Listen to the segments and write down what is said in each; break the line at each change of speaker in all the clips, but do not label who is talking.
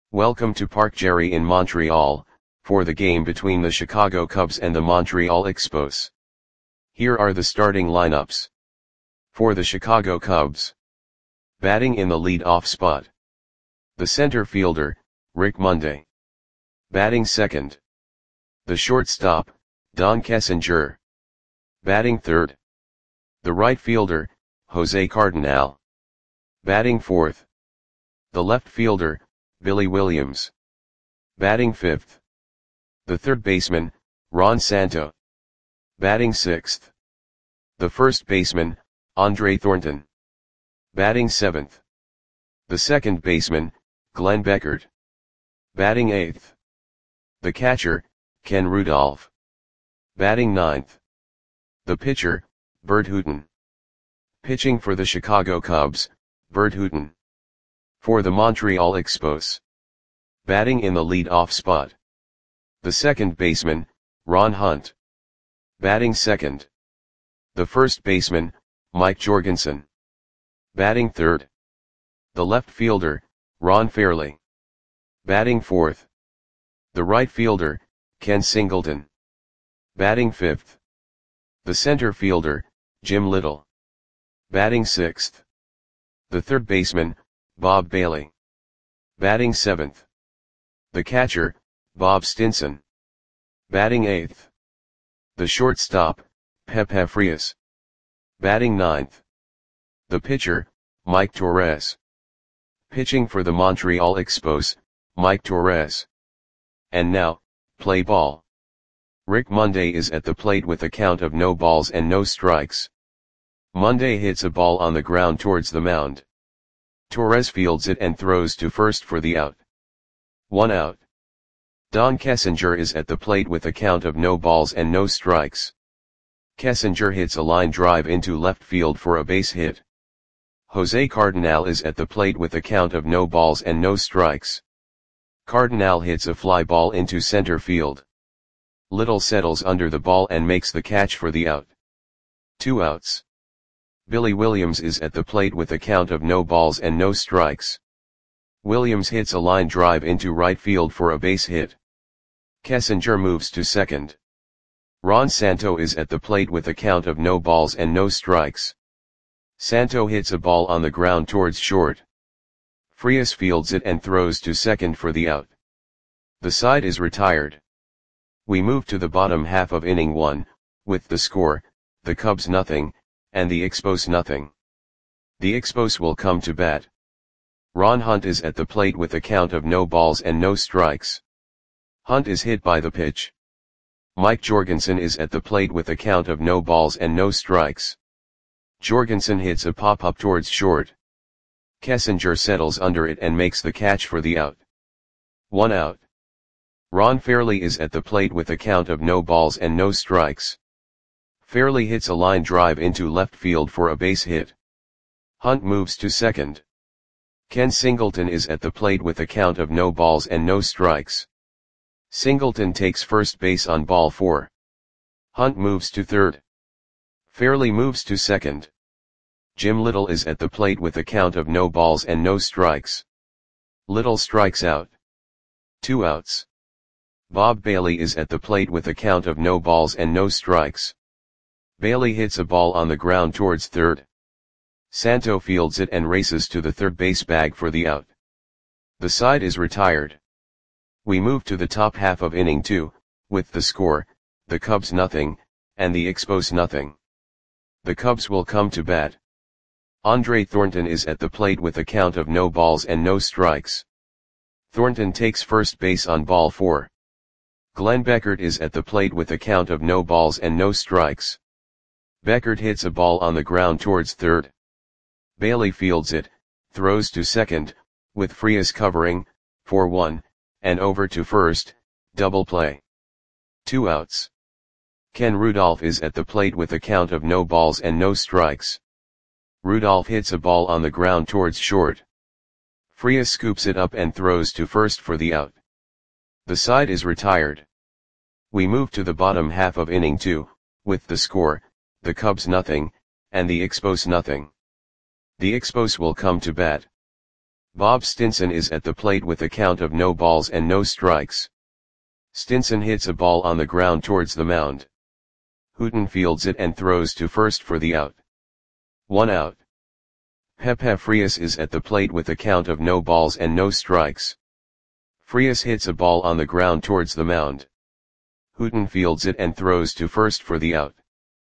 Welcome to Parc Gerry in Montreal, for the game between the Chicago Cubs and the Montreal Expos. Here are the starting lineups. For the Chicago Cubs. Batting in the lead-off spot. The center fielder, Rick Monday. Batting second. The shortstop, Don Kessinger. Batting third. The right fielder, Jose Cardinal. Batting fourth. The left fielder, Billy Williams. Batting fifth. The third baseman, Ron Santo. Batting sixth. The first baseman, Andre Thornton. Batting seventh. The second baseman, Glenn Beckert. Batting eighth. The catcher, Ken Rudolph. Batting ninth. The pitcher, Bert Hooton. Pitching for the Chicago Cubs, Bert Hooton. For the Montreal Expos. Batting in the lead-off spot. The second baseman, Ron Hunt. Batting second. The first baseman, Mike Jorgensen. Batting third. The left fielder, Ron Fairly. Batting fourth. The right fielder, Ken Singleton. Batting fifth. The center fielder, Jim Little. Batting sixth. The third baseman, Bob Bailey. Batting seventh. The catcher, Bob Stinson. Batting eighth. The shortstop, Pepe Frias. Batting ninth. The pitcher, Mike Torres. Pitching for the Montreal Expos, Mike Torres. And now, play ball. Rick Monday is at the plate with a count of no balls and no strikes. Monday hits a ball on the ground towards the mound. Torres fields it and throws to first for the out. 1 out. Don Kessinger is at the plate with a count of no balls and no strikes. Kessinger hits a line drive into left field for a base hit. Jose Cardinal is at the plate with a count of no balls and no strikes. Cardinal hits a fly ball into center field. Little settles under the ball and makes the catch for the out. 2 outs. Billy Williams is at the plate with a count of no balls and no strikes. Williams hits a line drive into right field for a base hit. Kessinger moves to second. Ron Santo is at the plate with a count of no balls and no strikes. Santo hits a ball on the ground towards short. Frias fields it and throws to second for the out. The side is retired. We move to the bottom half of inning 1, with the score, the Cubs nothing, and the Expos nothing. The Expos will come to bat. Ron Hunt is at the plate with a count of no balls and no strikes. Hunt is hit by the pitch. Mike Jorgensen is at the plate with a count of no balls and no strikes. Jorgensen hits a pop-up towards short. Kessinger settles under it and makes the catch for the out. 1 out. Ron Fairly is at the plate with a count of no balls and no strikes. Fairly hits a line drive into left field for a base hit. Hunt moves to second. Ken Singleton is at the plate with a count of no balls and no strikes. Singleton takes first base on ball 4. Hunt moves to third. Fairly moves to second. Jim Little is at the plate with a count of no balls and no strikes. Little strikes out. 2 outs. Bob Bailey is at the plate with a count of no balls and no strikes. Bailey hits a ball on the ground towards third. Santo fields it and races to the third base bag for the out. The side is retired. We move to the top half of inning 2, with the score, the Cubs nothing, and the Expos nothing. The Cubs will come to bat. Andre Thornton is at the plate with a count of no balls and no strikes. Thornton takes first base on ball 4. Glenn Beckert is at the plate with a count of no balls and no strikes. Beckert hits a ball on the ground towards third. Bailey fields it, throws to second, with Frias covering, 4-1, and over to first, double play. 2 outs. Ken Rudolph is at the plate with a count of no balls and no strikes. Rudolph hits a ball on the ground towards short. Frias scoops it up and throws to first for the out. The side is retired. We move to the bottom half of inning 2, with the score, the Cubs nothing, and the Expos nothing. The Expos will come to bat. Bob Stinson is at the plate with a count of no balls and no strikes. Stinson hits a ball on the ground towards the mound. Hooton fields it and throws to first for the out. 1 out. Pepe Frias is at the plate with a count of no balls and no strikes. Frias hits a ball on the ground towards the mound. Hooton fields it and throws to first for the out.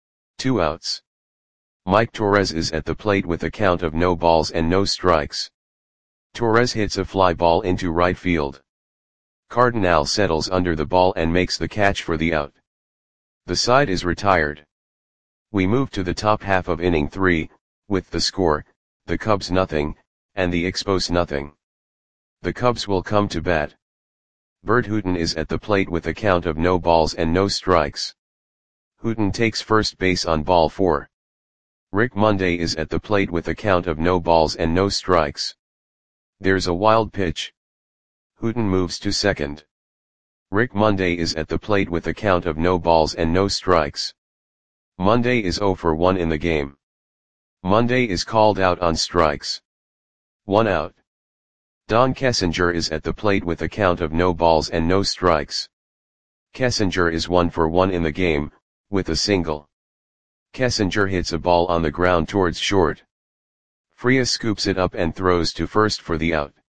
2 outs. Mike Torres is at the plate with a count of no balls and no strikes. Torres hits a fly ball into right field. Cardinal settles under the ball and makes the catch for the out. The side is retired. We move to the top half of inning 3, with the score, the Cubs nothing, and the Expos nothing. The Cubs will come to bat. Bert Hooton is at the plate with a count of no balls and no strikes. Hooton takes first base on ball 4. Rick Monday is at the plate with a count of no balls and no strikes. There's a wild pitch. Hooton moves to second. Rick Monday is at the plate with a count of no balls and no strikes. Monday is 0 for 1 in the game. Monday is called out on strikes. 1 out. Don Kessinger is at the plate with a count of no balls and no strikes. Kessinger is 1 for 1 in the game, with a single. Kessinger hits a ball on the ground towards short. Frias scoops it up and throws to first for the out.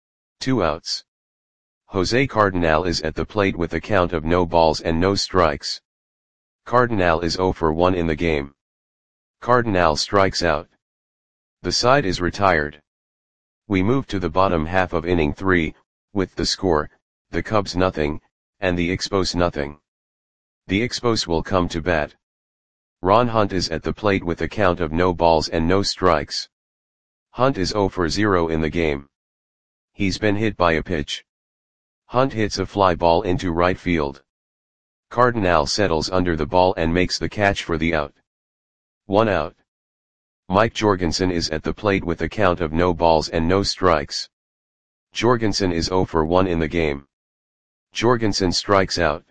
2 outs. Jose Cardinal is at the plate with a count of no balls and no strikes. Cardinal is 0 for 1 in the game. Cardinal strikes out. The side is retired. We move to the bottom half of inning 3, with the score, the Cubs nothing, and the Expos nothing. The Expos will come to bat. Ron Hunt is at the plate with a count of no balls and no strikes. Hunt is 0 for 0 in the game. He's been hit by a pitch. Hunt hits a fly ball into right field. Cardinal settles under the ball and makes the catch for the out. 1 out. Mike Jorgensen is at the plate with a count of no balls and no strikes. Jorgensen is 0 for 1 in the game. Jorgensen strikes out.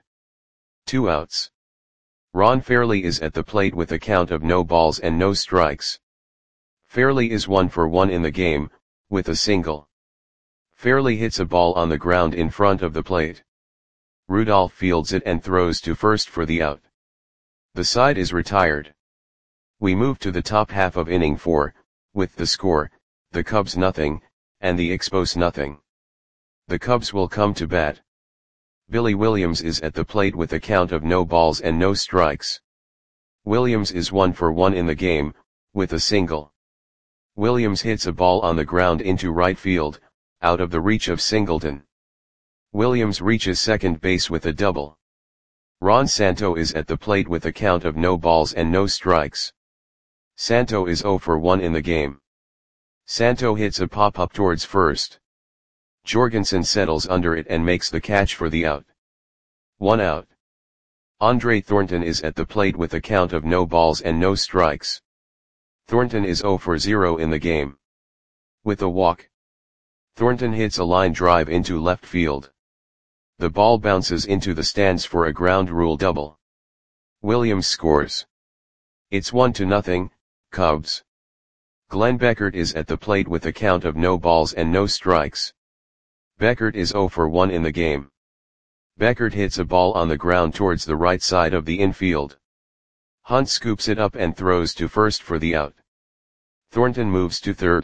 2 outs. Ron Fairly is at the plate with a count of no balls and no strikes. Fairly is 1 for 1 in the game, with a single. Fairly hits a ball on the ground in front of the plate. Rudolph fields it and throws to first for the out. The side is retired. We move to the top half of inning 4, with the score, the Cubs nothing, and the Expos nothing. The Cubs will come to bat. Billy Williams is at the plate with a count of no balls and no strikes. Williams is 1 for 1 in the game, with a single. Williams hits a ball on the ground into right field, out of the reach of Singleton. Williams reaches second base with a double. Ron Santo is at the plate with a count of no balls and no strikes. Santo is 0 for 1 in the game. Santo hits a pop-up towards first. Jorgensen settles under it and makes the catch for the out. 1 out. Andre Thornton is at the plate with a count of no balls and no strikes. Thornton is 0 for 0 in the game. With a walk. Thornton hits a line drive into left field. The ball bounces into the stands for a ground rule double. Williams scores. It's 1-0, Cubs. Glenn Beckert is at the plate with a count of no balls and no strikes. Beckert is 0 for 1 in the game. Beckert hits a ball on the ground towards the right side of the infield. Hunt scoops it up and throws to first for the out. Thornton moves to third.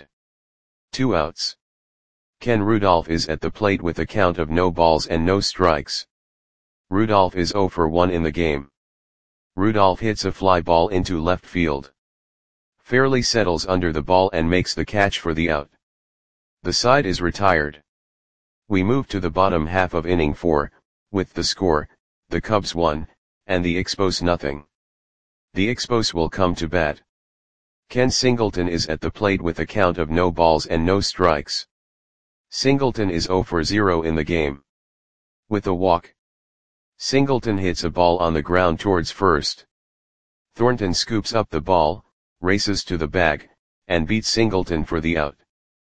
2 outs. Ken Rudolph is at the plate with a count of no balls and no strikes. Rudolph is 0 for 1 in the game. Rudolph hits a fly ball into left field. Fairly settles under the ball and makes the catch for the out. The side is retired. We move to the bottom half of inning 4, with the score, the Cubs 1, and the Expos nothing. The Expos will come to bat. Ken Singleton is at the plate with a count of no balls and no strikes. Singleton is 0 for 0 in the game. With a walk. Singleton hits a ball on the ground towards first. Thornton scoops up the ball, races to the bag, and beats Singleton for the out.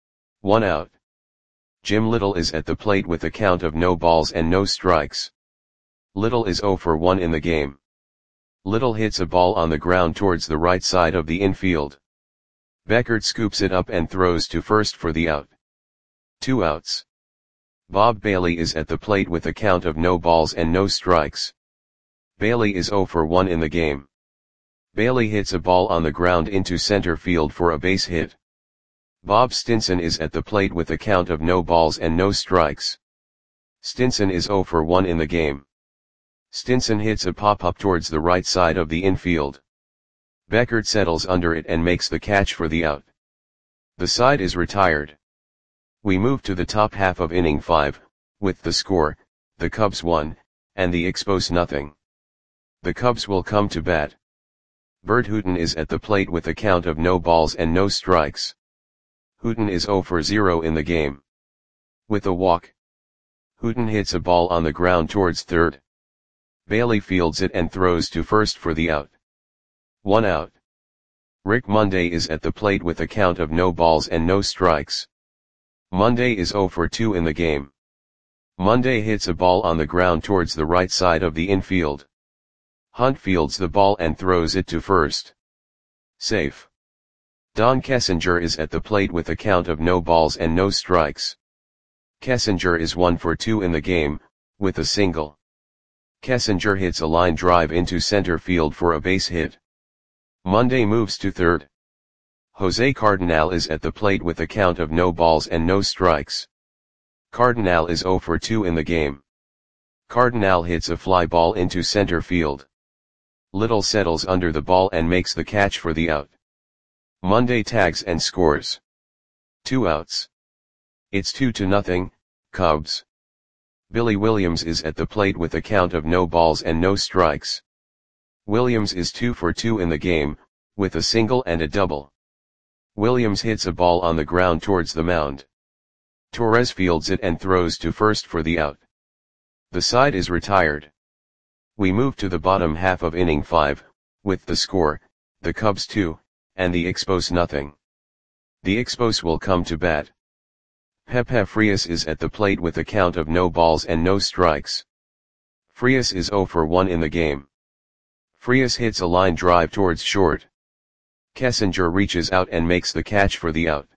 1 out. Jim Little is at the plate with a count of no balls and no strikes. Little is 0 for 1 in the game. Little hits a ball on the ground towards the right side of the infield. Beckert scoops it up and throws to first for the out. 2 outs. Bob Bailey is at the plate with a count of no balls and no strikes. Bailey is 0 for 1 in the game. Bailey hits a ball on the ground into center field for a base hit. Bob Stinson is at the plate with a count of no balls and no strikes. Stinson is 0 for 1 in the game. Stinson hits a pop-up towards the right side of the infield. Beckert settles under it and makes the catch for the out. The side is retired. We move to the top half of inning 5, with the score, the Cubs 1, and the Expos nothing. The Cubs will come to bat. Bert Hooton is at the plate with a count of no balls and no strikes. Hooton is 0 for 0 in the game. With a walk, Hooton hits a ball on the ground towards third. Bailey fields it and throws to first for the out. 1 out. Rick Monday is at the plate with a count of no balls and no strikes. Monday is 0 for 2 in the game. Monday hits a ball on the ground towards the right side of the infield. Hunt fields the ball and throws it to first. Safe. Don Kessinger is at the plate with a count of no balls and no strikes. Kessinger is 1 for 2 in the game, with a single. Kessinger hits a line drive into center field for a base hit. Monday moves to third. Jose Cardenal is at the plate with a count of no balls and no strikes. Cardenal is 0 for 2 in the game. Cardenal hits a fly ball into center field. Little settles under the ball and makes the catch for the out. Monday tags and scores. 2 outs. It's 2-0, Cubs. Billy Williams is at the plate with a count of no balls and no strikes. Williams is 2 for 2 in the game, with a single and a double. Williams hits a ball on the ground towards the mound. Torres fields it and throws to first for the out. The side is retired. We move to the bottom half of inning 5, with the score, the Cubs 2, and the Expos nothing. The Expos will come to bat. Pepe Frias is at the plate with a count of no balls and no strikes. Frias is 0 for 1 in the game. Frias hits a line drive towards short. Kessinger reaches out and makes the catch for the out.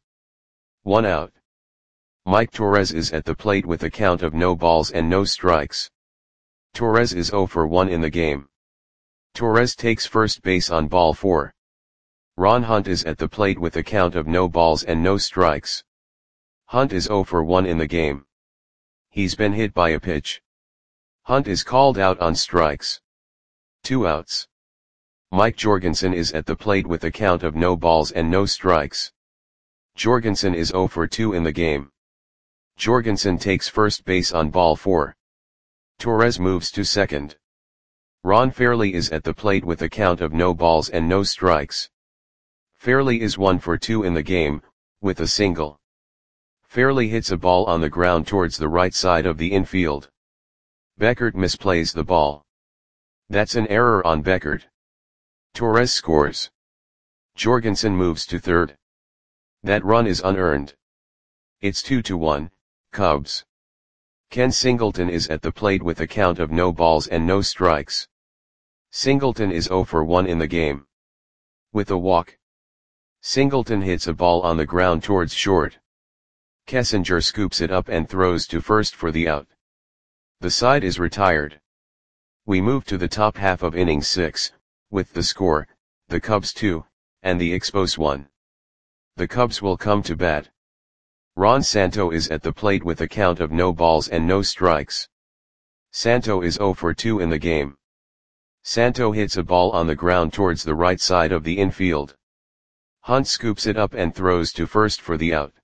1 out. Mike Torres is at the plate with a count of no balls and no strikes. Torres is 0 for 1 in the game. Torres takes first base on ball 4. Ron Hunt is at the plate with a count of no balls and no strikes. Hunt is 0 for 1 in the game. He's been hit by a pitch. Hunt is called out on strikes. 2 outs. Mike Jorgensen is at the plate with a count of no balls and no strikes. Jorgensen is 0 for 2 in the game. Jorgensen takes first base on ball 4. Torres moves to second. Ron Fairley is at the plate with a count of no balls and no strikes. Fairley is 1 for 2 in the game, with a single. Fairley hits a ball on the ground towards the right side of the infield. Beckert misplays the ball. That's an error on Beckert. Torres scores. Jorgensen moves to third. That run is unearned. It's 2-1, Cubs. Ken Singleton is at the plate with a count of no balls and no strikes. Singleton is 0 for 1 in the game. With a walk, Singleton hits a ball on the ground towards short. Kessinger scoops it up and throws to first for the out. The side is retired. We move to the top half of inning 6, with the score, the Cubs 2, and the Expos 1. The Cubs will come to bat. Ron Santo is at the plate with a count of no balls and no strikes. Santo is 0 for 2 in the game. Santo hits a ball on the ground towards the right side of the infield. Hunt scoops it up and throws to first for the out.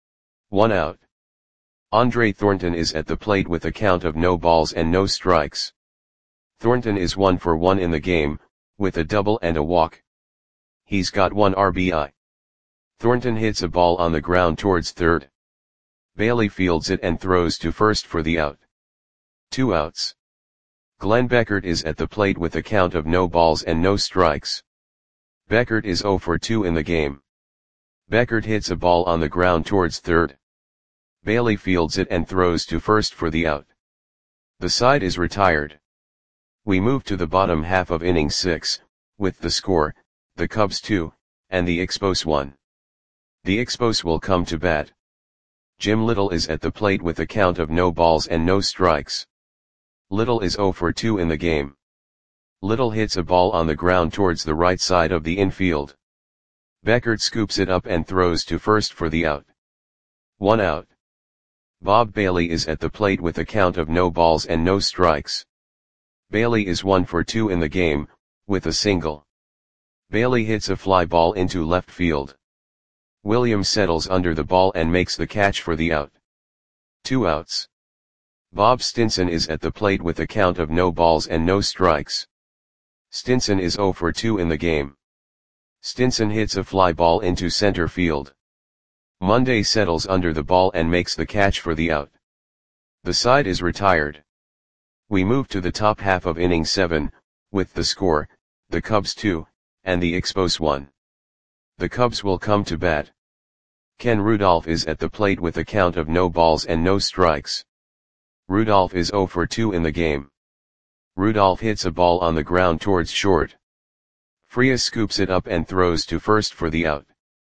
1 out. Andre Thornton is at the plate with a count of no balls and no strikes. Thornton is 1 for 1 in the game, with a double and a walk. He's got 1 RBI. Thornton hits a ball on the ground towards third. Bailey fields it and throws to first for the out. 2 outs. Glenn Beckert is at the plate with a count of no balls and no strikes. Beckert is 0 for 2 in the game. Beckert hits a ball on the ground towards third. Bailey fields it and throws to first for the out. The side is retired. We move to the bottom half of inning 6, with the score, the Cubs 2, and the Expos 1. The Expos will come to bat. Jim Little is at the plate with a count of no balls and no strikes. Little is 0 for 2 in the game. Little hits a ball on the ground towards the right side of the infield. Beckert scoops it up and throws to first for the out. 1 out. Bob Bailey is at the plate with a count of no balls and no strikes. Bailey is 1 for 2 in the game, with a single. Bailey hits a fly ball into left field. Williams settles under the ball and makes the catch for the out. 2 outs. Bob Stinson is at the plate with a count of no balls and no strikes. Stinson is 0 for 2 in the game. Stinson hits a fly ball into center field. Monday settles under the ball and makes the catch for the out. The side is retired. We move to the top half of inning 7, with the score, the Cubs 2, and the Expos 1. The Cubs will come to bat. Ken Rudolph is at the plate with a count of no balls and no strikes. Rudolph is 0 for 2 in the game. Rudolph hits a ball on the ground towards short. Frias scoops it up and throws to first for the out.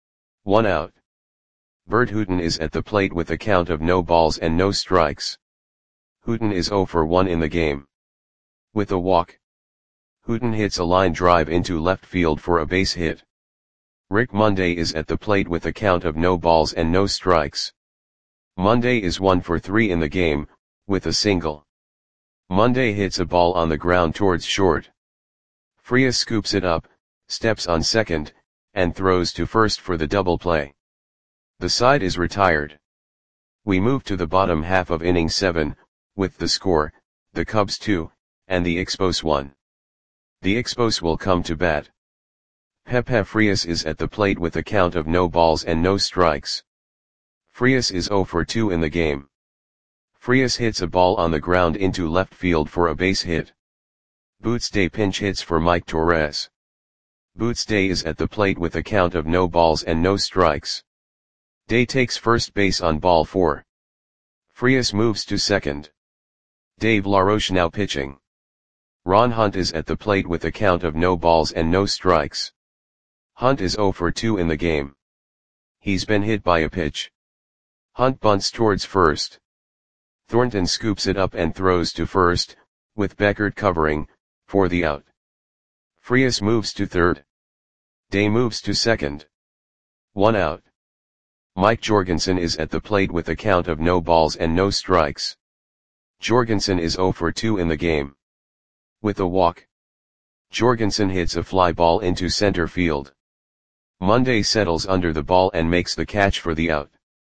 1 out. Bert Hooton is at the plate with a count of no balls and no strikes. Hooton is 0 for 1 in the game. With a walk. Hooton hits a line drive into left field for a base hit. Rick Monday is at the plate with a count of no balls and no strikes. Monday is 1 for 3 in the game, with a single. Monday hits a ball on the ground towards short. Frias scoops it up, steps on second, and throws to first for the double play. The side is retired. We move to the bottom half of inning 7, with the score, the Cubs 2, and the Expos 1. The Expos will come to bat. Pepe Frias is at the plate with a count of no balls and no strikes. Frias is 0 for 2 in the game. Frias hits a ball on the ground into left field for a base hit. Boots Day pinch hits for Mike Torres. Boots Day is at the plate with a count of no balls and no strikes. Day takes first base on ball 4. Frias moves to second. Dave LaRoche now pitching. Ron Hunt is at the plate with a count of no balls and no strikes. Hunt is 0 for 2 in the game. He's been hit by a pitch. Hunt bunts towards first. Thornton scoops it up and throws to first, with Beckert covering, for the out. Frias moves to third. Day moves to second. 1 out. Mike Jorgensen is at the plate with a count of no balls and no strikes. Jorgensen is 0 for 2 in the game. With a walk. Jorgensen hits a fly ball into center field. Monday settles under the ball and makes the catch for the out.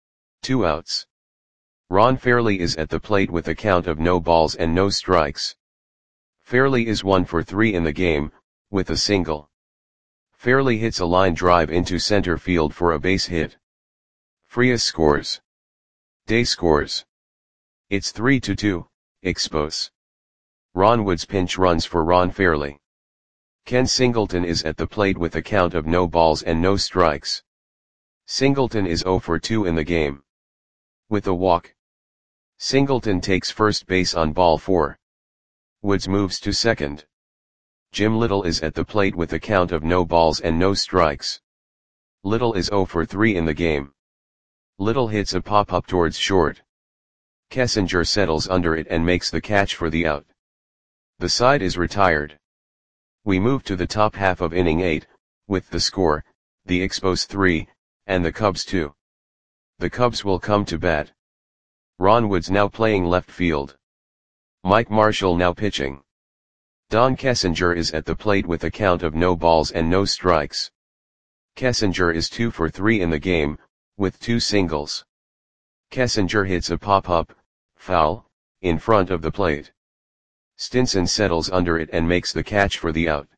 2 outs. Ron Fairley is at the plate with a count of no balls and no strikes. Fairley is 1 for 3 in the game, with a single. Fairley hits a line drive into center field for a base hit. Frias scores. Day scores. It's 3-2, Expos. Ron Woods pinch runs for Ron Fairley. Ken Singleton is at the plate with a count of no balls and no strikes. Singleton is 0 for 2 in the game. With a walk. Singleton takes first base on ball 4. Woods moves to second. Jim Little is at the plate with a count of no balls and no strikes. Little is 0 for 3 in the game. Little hits a pop-up towards short. Kessinger settles under it and makes the catch for the out. The side is retired. We move to the top half of inning 8, with the score, the Expos 3, and the Cubs 2. The Cubs will come to bat. Ron Woods now playing left field. Mike Marshall now pitching. Don Kessinger is at the plate with a count of no balls and no strikes. Kessinger is 2 for 3 in the game, with 2 singles. Kessinger hits a pop-up, foul, in front of the plate. Stinson settles under it and makes the catch for the out.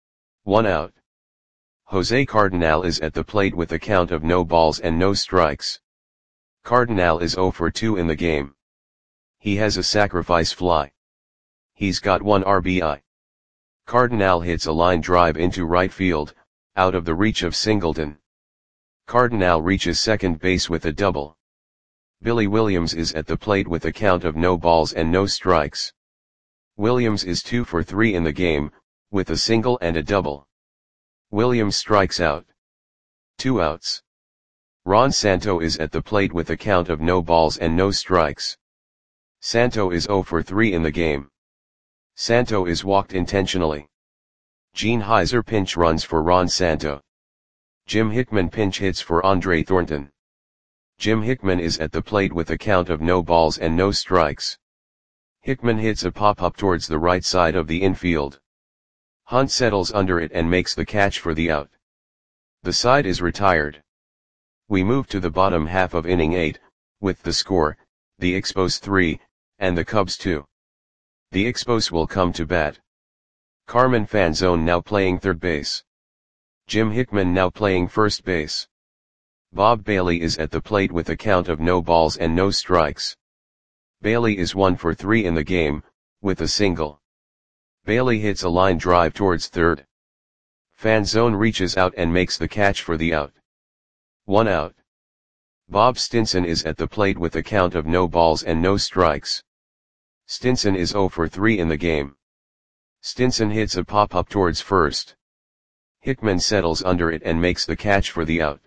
1 out. Jose Cardinal is at the plate with a count of no balls and no strikes. Cardinal is 0 for 2 in the game. He has a sacrifice fly. He's got 1 RBI. Cardinal hits a line drive into right field, out of the reach of Singleton. Cardinal reaches second base with a double. Billy Williams is at the plate with a count of no balls and no strikes. Williams is 2 for 3 in the game, with a single and a double. Williams strikes out. 2 outs. Ron Santo is at the plate with a count of no balls and no strikes. Santo is 0 for 3 in the game. Santo is walked intentionally. Gene Heiser pinch runs for Ron Santo. Jim Hickman pinch hits for Andre Thornton. Jim Hickman is at the plate with a count of no balls and no strikes. Hickman hits a pop-up towards the right side of the infield. Hunt settles under it and makes the catch for the out. The side is retired. We move to the bottom half of inning 8, with the score, the Expos 3, and the Cubs 2. The Expos will come to bat. Carmen Fanzone now playing third base. Jim Hickman now playing first base. Bob Bailey is at the plate with a count of no balls and no strikes. Bailey is 1 for 3 in the game, with a single. Bailey hits a line drive towards third. Fanzone reaches out and makes the catch for the out. 1 out. Bob Stinson is at the plate with a count of no balls and no strikes. Stinson is 0 for 3 in the game. Stinson hits a pop-up towards first. Hickman settles under it and makes the catch for the out.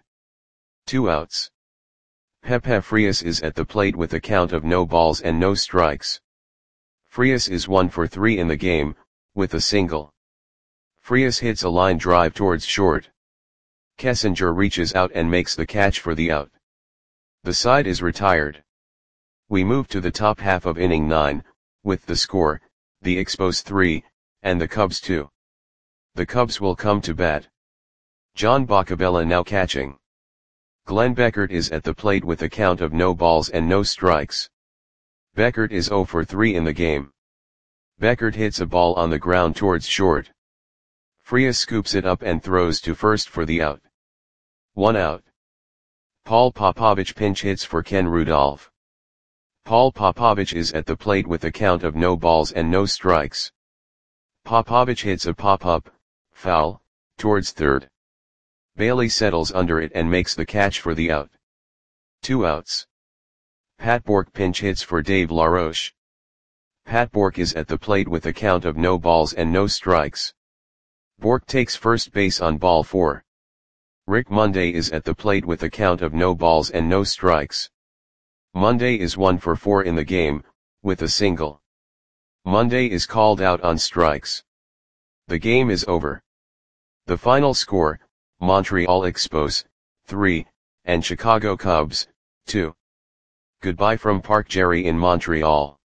2 outs. Pepe Frias is at the plate with a count of no balls and no strikes. Frias is 1 for 3 in the game, with a single. Frias hits a line drive towards short. Kessinger reaches out and makes the catch for the out. The side is retired. We move to the top half of inning 9, with the score, the Expos 3, and the Cubs 2. The Cubs will come to bat. John Boccabella now catching. Glenn Beckert is at the plate with a count of no balls and no strikes. Beckert is 0 for 3 in the game. Beckert hits a ball on the ground towards short. Frias scoops it up and throws to first for the out. 1 out. Paul Popovich pinch hits for Ken Rudolph. Paul Popovich is at the plate with a count of no balls and no strikes. Popovich hits a pop-up, foul, towards third. Bailey settles under it and makes the catch for the out. 2 outs. Pat Bork pinch hits for Dave LaRoche. Pat Bork is at the plate with a count of no balls and no strikes. Bork takes first base on ball 4. Rick Monday is at the plate with a count of no balls and no strikes. Monday is 1 for 4 in the game, with a single. Monday is called out on strikes. The game is over. The final score, Montreal Expos, 3, and Chicago Cubs, 2. Goodbye from Park Jerry in Montreal.